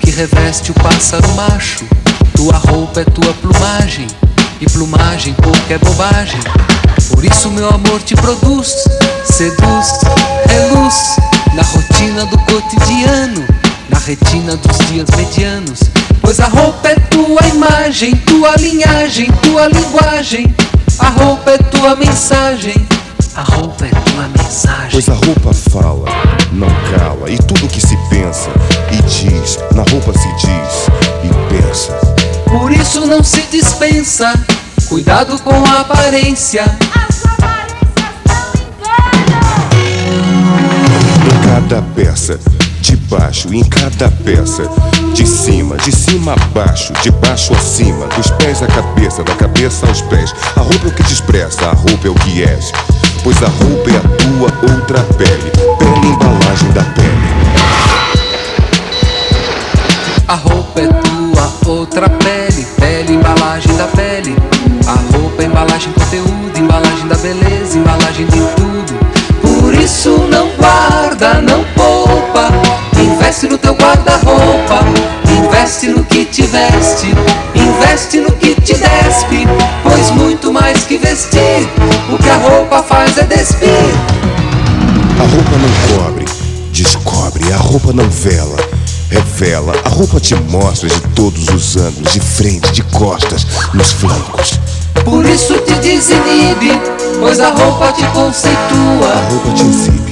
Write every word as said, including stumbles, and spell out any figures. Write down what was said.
que reveste o pássaro macho. Tua roupa é tua plumagem, e plumagem pouco é bobagem. Por isso meu amor te produz, seduz, reluz na rotina do cotidiano, na retina dos dias medianos. Pois a roupa é tua imagem, tua linhagem, tua linguagem. A roupa é tua mensagem, a roupa é tua mensagem. Pois a roupa fala, não cala, e tudo que se pensa e diz, na roupa se diz e pensa. Por isso não se dispensa, cuidado com a aparência. As aparências não enganam. Em cada peça, de baixo, em cada peça, de cima, de cima a baixo, de baixo a cima, dos pés à cabeça, da cabeça aos pés. A roupa é o que te expressa, a roupa é o que és. Pois a roupa é a tua outra pele, pele embalagem da pele. A roupa é tua outra pele, pele embalagem da pele. A roupa é embalagem conteúdo, embalagem da beleza, embalagem de tudo. Por isso não guarda, não poupa, investe no teu guarda-roupa, investe no que te veste, investe no que te despe. Pois muito mais que vestir, o que a roupa faz é despir. A roupa não cobre, descobre, a roupa não vela, revela. A roupa te mostra de todos os ângulos, de frente, de costas, nos flancos. Por isso te desinibe, pois a roupa te conceitua. A roupa te exibe.